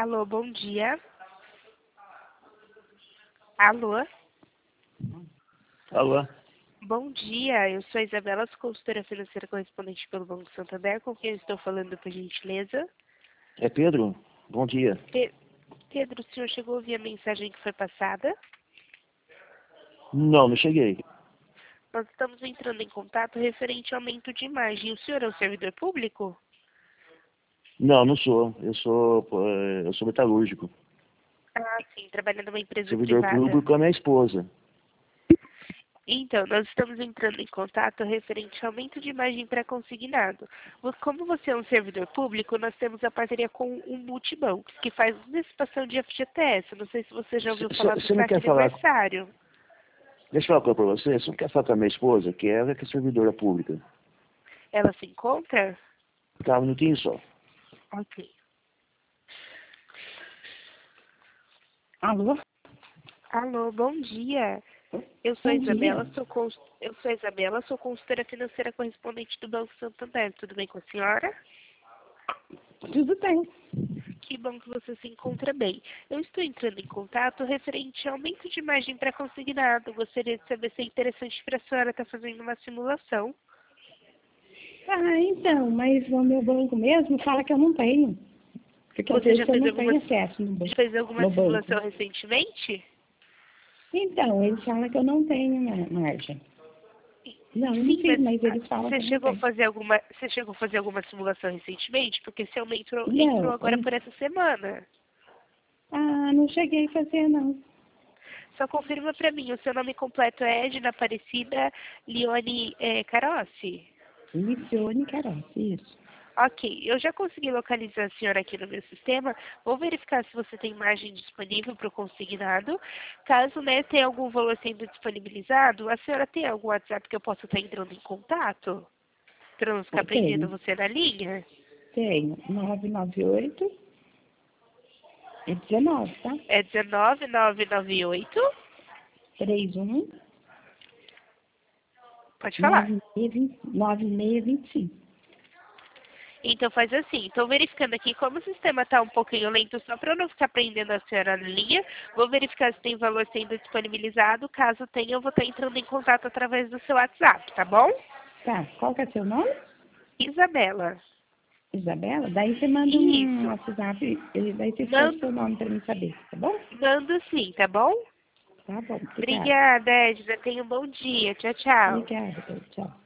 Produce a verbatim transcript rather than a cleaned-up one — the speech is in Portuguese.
Alô, bom dia. Alô? Alô? Bom dia, eu sou a Isabela, sou consultora financeira correspondente pelo Banco Santander, com quem eu estou falando, por gentileza. É Pedro? Bom dia. Pe Pedro, o senhor chegou a ouvir a mensagem que foi passada? Não, não cheguei. Nós estamos entrando em contato referente ao aumento de imagem. O senhor é um servidor público? Não, não sou. Eu sou, eh, eu sou metalúrgico. Ah, sim, trabalhando numa empresa Servidor privada. público é minha esposa. Então, nós estamos entrando em contato referente ao aumento de imagem para consignado. Vo- Como você é um servidor público, nós temos a parceria com o Multibanco, que faz antecipação de F G T S. Não sei se você já ouviu falar do Você não saque quer falar... aniversário. Deixa eu falar uma coisa pra você. Você não quer falar com a minha esposa, que ela que é servidora pública. Ela se encontra? Tá, um minutinho só. Ok. Alô? Alô, bom dia. Eu sou a Bom Isabela, dia. sou cons... eu sou a Isabela, sou consultora financeira correspondente do Banco Santander. Tudo bem com a senhora? Tudo bem. Que bom que você se encontra bem. Eu estou entrando em contato referente ao aumento de margem para consignado. Gostaria de saber se é interessante para a senhora estar fazendo uma simulação. Ah, então, mas o meu banco mesmo fala que eu não tenho. Porque às Você vezes já eu fez não alguma, tenho acesso no banco. fez alguma No simulação banco. recentemente? Então, eles falam que eu não tenho ma- margem. Não, eu não Sim, fiz, mas mas eles falam que você eu não chegou a tenho. fazer alguma, você chegou a fazer alguma simulação recentemente? Porque esse aumento entrou entrou Não, agora eles... por essa semana. Ah, não cheguei a fazer, não. Só confirma para mim, o seu nome completo é Edna Aparecida Lione eh, Carossi? Licione Queiroz, isso. Ok, eu já consegui localizar a senhora aqui no meu sistema. Vou verificar se você tem margem disponível para o consignado. Caso né, tenha algum valor sendo disponibilizado, a senhora tem algum WhatsApp que eu possa estar entrando em contato? Para não ficar Eu prendendo tenho. você na linha? Tenho. nove nove oito. É dezenove, tá? É dezenove nove nove oito. trinta e um. Pode falar. nove seis vinte e cinco. Então faz assim, estou verificando aqui como o sistema está um pouquinho lento, só para eu não ficar prendendo a senhora na linha, vou verificar se tem valor sendo disponibilizado, caso tenha eu vou estar entrando em contato através do seu WhatsApp, tá bom? Tá, qual que é seu nome? Isabela. Isabela? Daí você manda um Isso, WhatsApp, e daí você escreve mando, seu nome pra mim saber, tá bom? mando sim, tá bom? Tá bom, obrigada. Obrigada, Edna, tenha um bom dia, tchau, tchau. Obrigada, tchau.